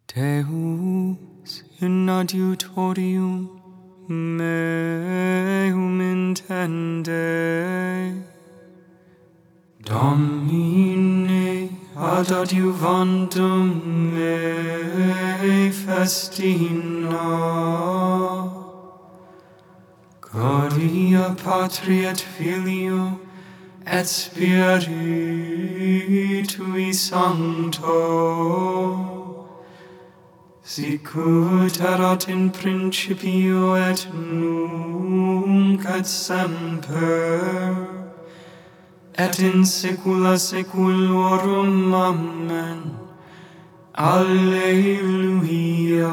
Deus in adiutorium meum intende. Domine ad adiuvandum me festina. Gloria Patri et Filio et Spiritui Sancto. Sicut erat in principio et nunc et semper, et in saecula saeculorum. Amen. Alleluia.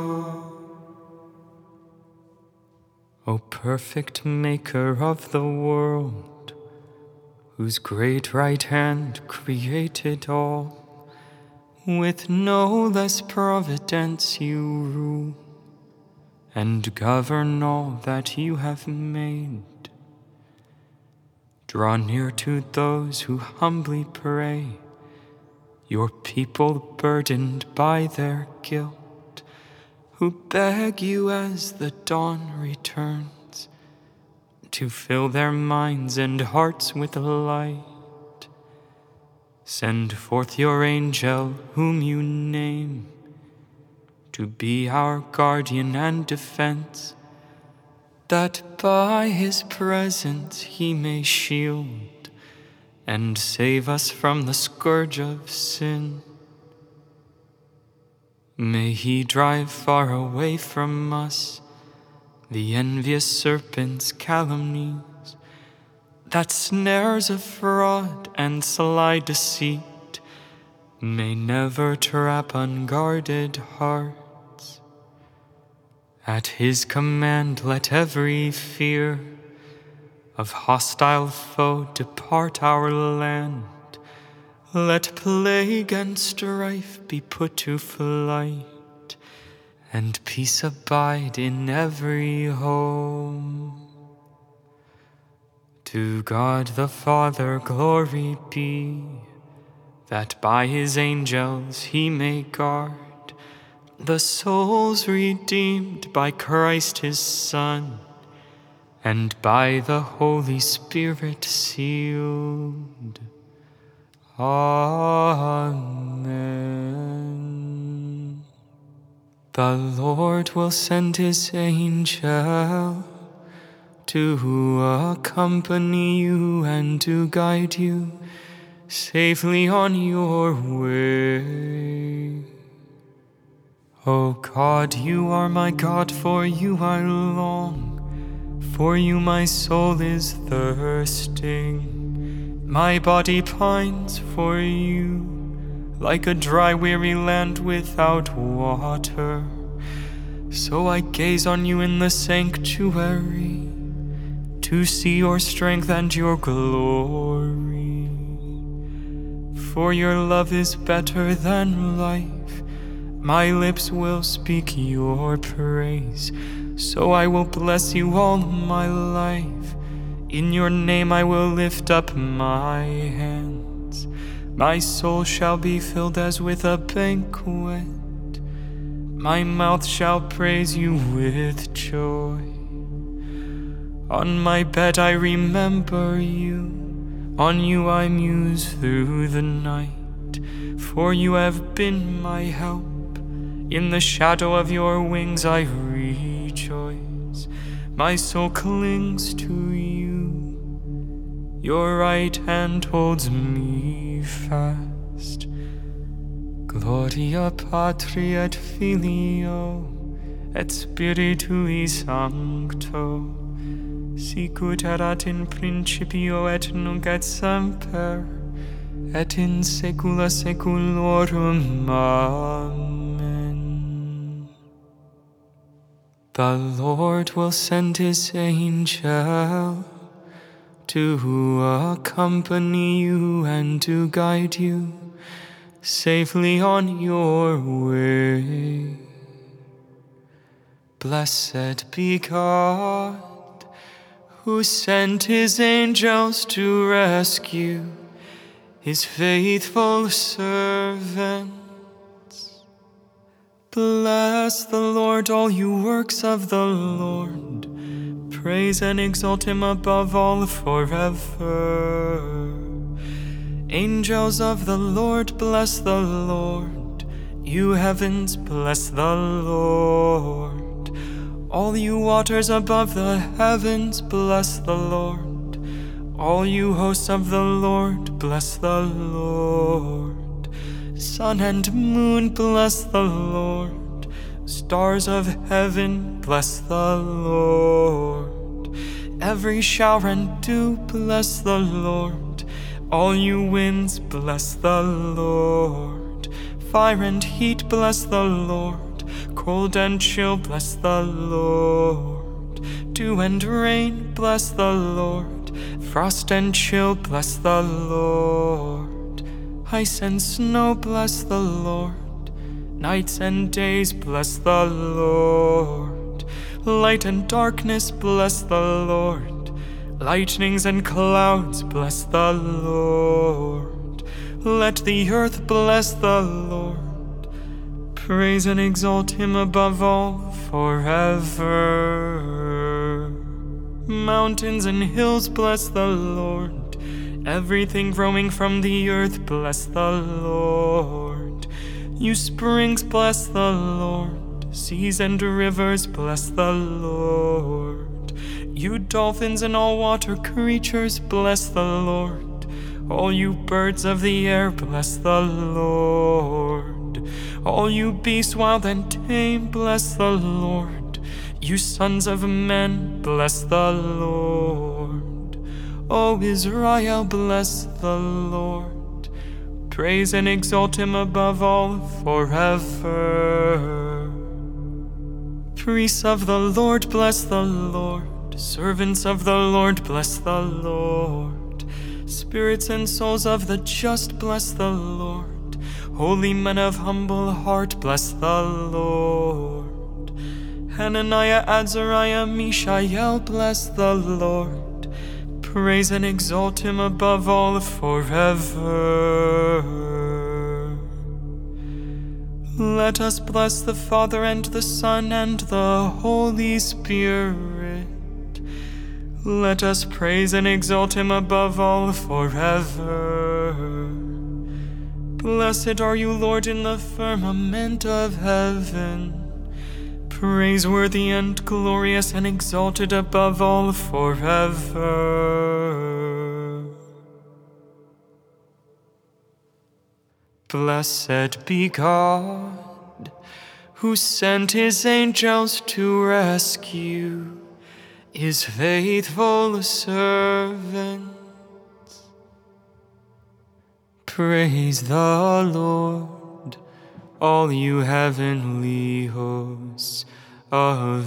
O perfect Maker of the world, whose great right hand created all, with no less providence you rule and govern all that you have made. Draw near to those who humbly pray, your people burdened by their guilt, who beg you as the dawn returns to fill their minds and hearts with light. Send forth your angel, whom you name, to be our guardian and defense, that by his presence he may shield and save us from the scourge of sin. May he drive far away from us the envious serpent's calumnies, that snares of fraud and sly deceit may never trap unguarded hearts. At his command let every fear of hostile foe depart our land. Let plague and strife be put to flight, and peace abide in every home. To God the Father glory be, that by his angels he may guard the souls redeemed by Christ his Son, and by the Holy Spirit sealed. Amen. The Lord will send his angel to accompany you and to guide you safely on your way. O God, you are my God, for you I long, for you my soul is thirsting. My body pines for you, like a dry, weary land without water. So I gaze on you in the sanctuary, to see your strength and your glory. For your love is better than life, my lips will speak your praise. So I will bless you all my life, in your name I will lift up my hands. My soul shall be filled as with a banquet, my mouth shall praise you with joy. On my bed I remember you, on you I muse through the night. For you have been my help, in the shadow of your wings I rejoice. My soul clings to you, your right hand holds me fast. Gloria Patri et Filio et Spiritui Sancto, sicut erat in principio et nunc et semper, et in saecula saeculorum. Amen. The Lord will send his angel to accompany you and to guide you safely on your way. Blessed be God, who sent his angels to rescue his faithful servants. Bless the Lord, all you works of the Lord. Praise and exalt him above all forever. Angels of the Lord, bless the Lord. You heavens, bless the Lord. All you waters above the heavens, bless the Lord. All you hosts of the Lord, bless the Lord. Sun and moon, bless the Lord. Stars of heaven, bless the Lord. Every shower and dew, bless the Lord. All you winds, bless the Lord. Fire and heat, bless the Lord. Cold and chill, bless the Lord. Dew and rain, bless the Lord. Frost and chill, bless the Lord. Ice and snow, bless the Lord. Nights and days, bless the Lord. Light and darkness, bless the Lord. Lightnings and clouds, bless the Lord. Let the earth bless the Lord. Praise and exalt him above all forever. Mountains and hills, bless the Lord. Everything growing from the earth, bless the Lord. You springs, bless the Lord. Seas and rivers, bless the Lord. You dolphins and all water creatures, bless the Lord. All you birds of the air, bless the Lord. All you beasts wild and tame, bless the Lord. You sons of men, bless the Lord. O Israel, bless the Lord. Praise and exalt him above all forever. Priests of the Lord, bless the Lord. Servants of the Lord, bless the Lord. Spirits and souls of the just, bless the Lord. Holy men of humble heart, bless the Lord. Hananiah, Azariah, Mishael, bless the Lord. Praise and exalt him above all forever. Let us bless the Father and the Son and the Holy Spirit. Let us praise and exalt him above all forever. Blessed are you, Lord, in the firmament of heaven. Praiseworthy and glorious and exalted above all forever. Blessed be God, who sent his angels to rescue his faithful servants. Praise the Lord, all you heavenly hosts of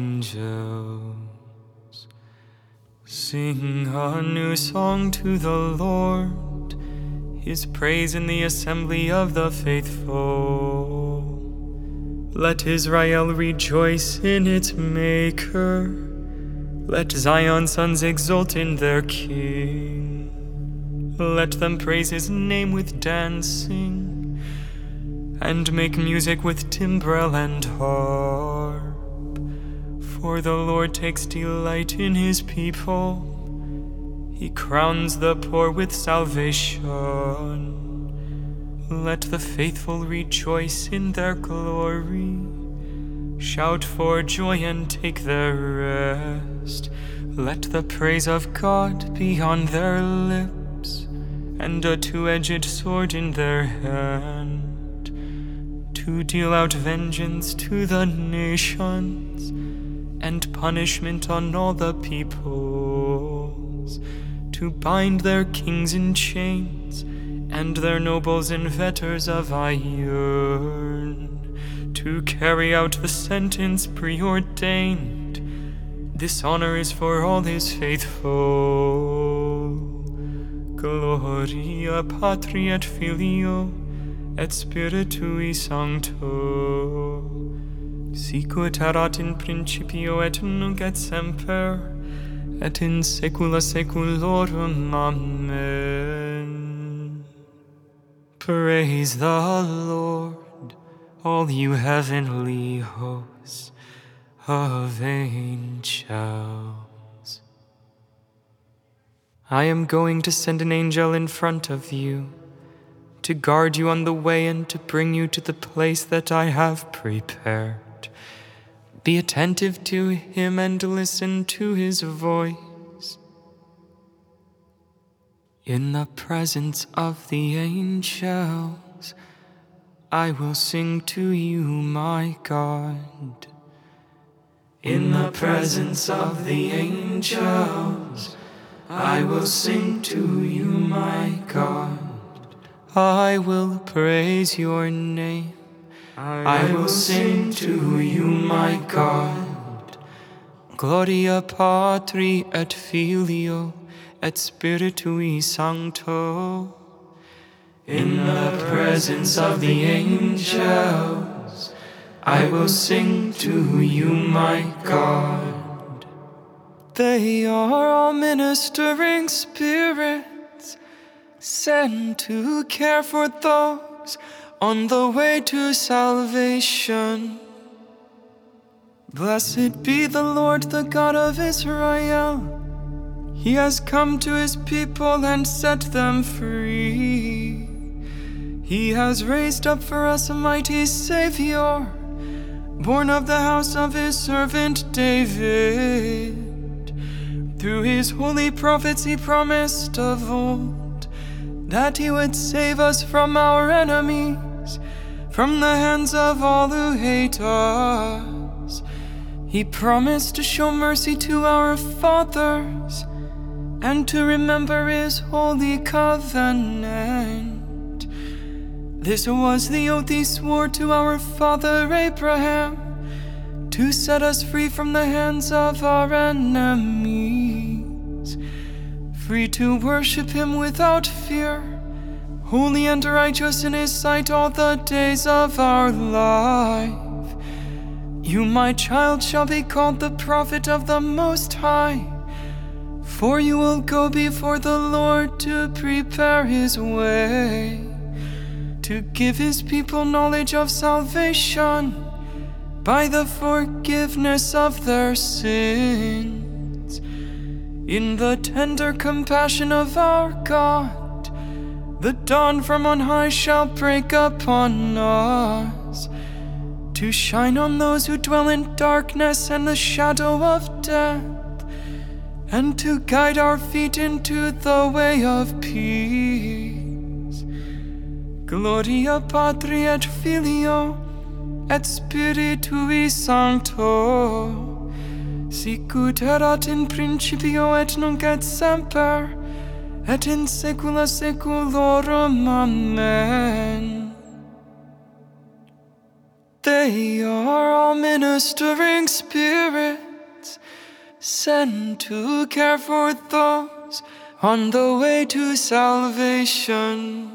angels. Sing a new song to the Lord, his praise in the assembly of the faithful. Let Israel rejoice in its Maker. Let Zion's sons exult in their King. Let them praise his name with dancing, and make music with timbrel and harp. For the Lord takes delight in his people. He crowns the poor with salvation. Let the faithful rejoice in their glory. Shout for joy and take their rest. Let the praise of God be on their lips, and a two-edged sword in their hand, to deal out vengeance to the nations, and punishment on all the peoples, to bind their kings in chains, and their nobles in fetters of iron, to carry out the sentence preordained. This honor is for all his faithful. Gloria Patri et Filio et Spiritui Sancto, sicut erat in principio et nunc et semper, et in saecula saeculorum. Amen. Praise the Lord. all you heavenly hosts of angels. I am going to send an angel in front of you to guard you on the way and to bring you to the place that I have prepared. Be attentive to him and listen to his voice. In the presence of the angels, I will sing to you, my God. In the presence of the angels, I will sing to you, my God. I will praise your name. I will sing to you, my God. Gloria Patri et Filio et Spiritui Sancto. In the presence of the angels, I will sing to you, my God. They are all ministering spirits, sent to care for those on the way to salvation. Blessed be the Lord, the God of Israel. He has come to his people and set them free. He has raised up for us a mighty Savior, born of the house of his servant David. Through his holy prophets he promised of old that he would save us from our enemies, from the hands of all who hate us. He promised to show mercy to our fathers and to remember his holy covenant. This was the oath he swore to our father Abraham, to set us free from the hands of our enemies, free to worship him without fear, holy and righteous in his sight all the days of our life. You, my child, shall be called the prophet of the Most High, for you will go before the Lord to prepare his way, to give his people knowledge of salvation by the forgiveness of their sins. In the tender compassion of our God, the dawn from on high shall break upon us, to shine on those who dwell in darkness and the shadow of death, and to guide our feet into the way of peace. Gloria Patri et Filio et Spiritui Sancto, sicut erat in principio et nunc et semper, et in saecula saeculorum. Amen. They are all ministering spirits, sent to care for those on the way to salvation.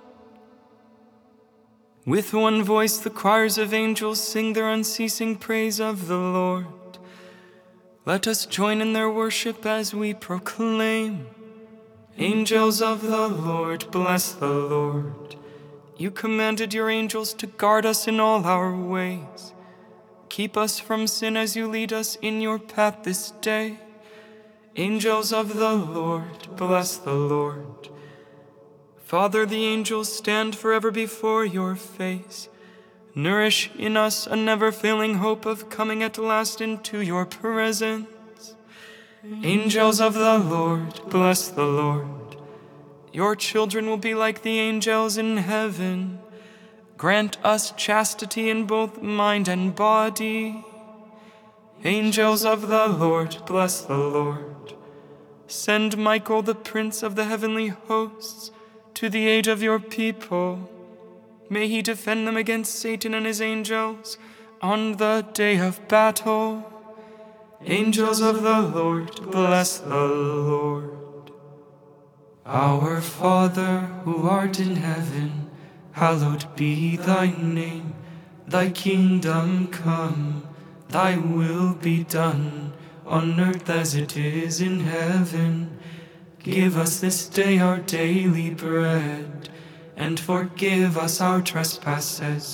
With one voice the choirs of angels sing their unceasing praise of the Lord. Let us join in their worship as we proclaim, angels of the Lord, bless the Lord. You commanded your angels to guard us in all our ways. Keep us from sin as you lead us in your path this day. Angels of the Lord, bless the Lord. Father, the angels stand forever before your face. Nourish in us a never-failing hope of coming at last into your presence. Angels of the Lord, bless the Lord. Your children will be like the angels in heaven. Grant us chastity in both mind and body. Angels of the Lord, bless the Lord. Send Michael, the prince of the heavenly hosts, to the aid of your people. May he defend them against Satan and his angels on the day of battle. Angels of the Lord, bless the Lord. Our Father, who art in heaven, hallowed be thy name. Thy kingdom come, thy will be done, on earth as it is in heaven. Give us this day our daily bread, and forgive us our trespasses,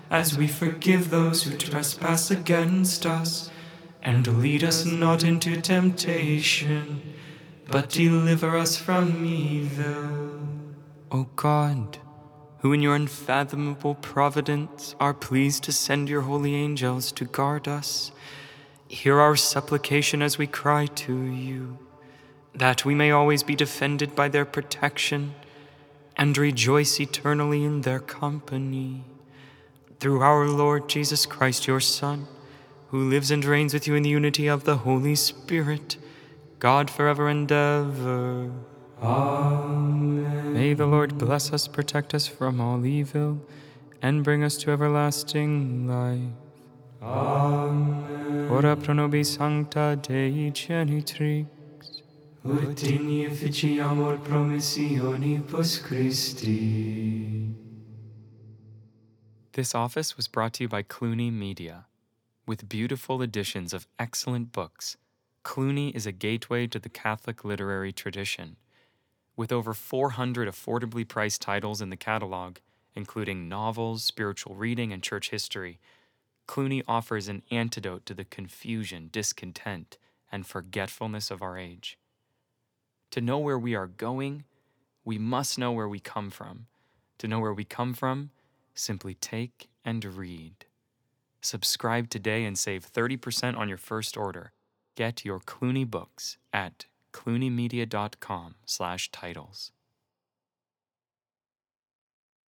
as we forgive those who trespass against us. And lead us not into temptation, but deliver us from evil. O God, who in your unfathomable providence are pleased to send your holy angels to guard us, hear our supplication as we cry to you, that we may always be defended by their protection and rejoice eternally in their company. Through our Lord Jesus Christ, your Son, who lives and reigns with you in the unity of the Holy Spirit, God forever and ever. Amen. May the Lord bless us, protect us from all evil, and bring us to everlasting life. Amen. Ora pro nobis sancta Dei genitrix, ut in efficiamur promissionibus Christi. This office was brought to you by Cluny Media. With beautiful editions of excellent books, Cluny is a gateway to the Catholic literary tradition. With over 400 affordably priced titles in the catalog, including novels, spiritual reading, and church history, Cluny offers an antidote to the confusion, discontent, and forgetfulness of our age. To know where we are going, we must know where we come from. To know where we come from, simply take and read. Subscribe today and save 30% on your first order. Get your Cluny books at clunymedia.com/titles.